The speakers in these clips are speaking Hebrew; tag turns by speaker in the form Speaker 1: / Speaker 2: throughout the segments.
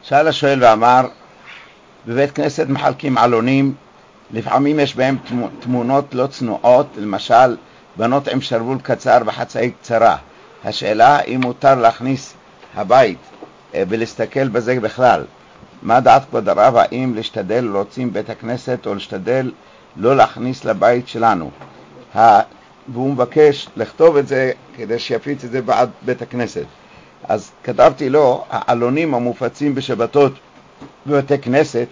Speaker 1: שאל השואל ואמר, בבית כנסת מחלקים עלונים, לפעמים יש בהם תמונות לא צנועות, למשל בנות עם שרוול קצר וחצאי קצרה. השאלה אם מותר להכניס הבית ולהסתכל בזה בכלל. מה דעת כבוד הרב, האם להשתדל להוציא בית הכנסת או להשתדל לא להכניס לבית שלנו? והוא מבקש לכתוב את זה כדי שיפיץ את זה בעד בית הכנסת. אז כתבתי לו, העלונים המופצים בשבתות בבתי כנסת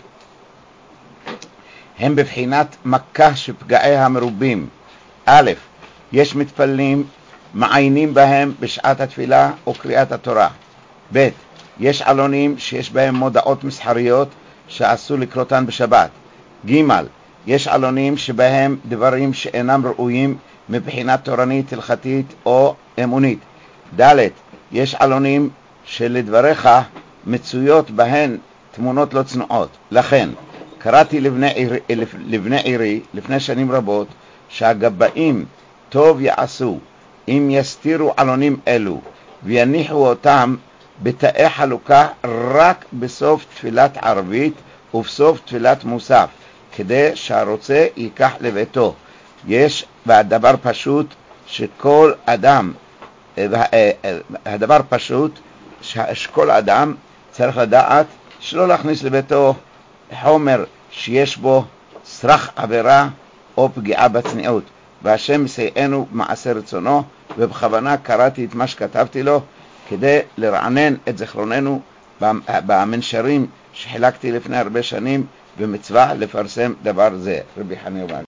Speaker 1: הם בבחינת מכה שפגעיה מרובים. א', יש מתפללים מעיינים בהם בשעת התפילה או קריאת התורה. ב', יש עלונים שיש בהם מודעות מסחריות שאסור לקרותן בשבת. ג', יש עלונים שבהם דברים שאינם ראויים מבחינה תורנית, הלכתית או אמונית. ד', יש עלונים שלדבריך מצויות בהן תמונות לא צנועות. לכן קראתי לבני עירי לפני שנים רבות שהגבאים טוב יעשו אם יסתירו עלונים אלו ויניחו אותם בתאי חלוקה רק בסוף תפילת ערבית ובסוף תפילת מוסף, כדי שהרוצה ייקח לביתו. יש והדבר פשוט שכל אדם, הדבר פשוט שכל אדם צריך לדעת שלא להכניס לביתו חומר שיש בו סרח עבירה או פגיעה בצניעות, והשם מסייענו במעשה רצונו. ובכוונה קראתי את מה שכתבתי לו כדי לרענן את זכרוננו במנשרים שחילקתי לפני הרבה שנים, במצווה לפרסם דבר זה. רבי חנינא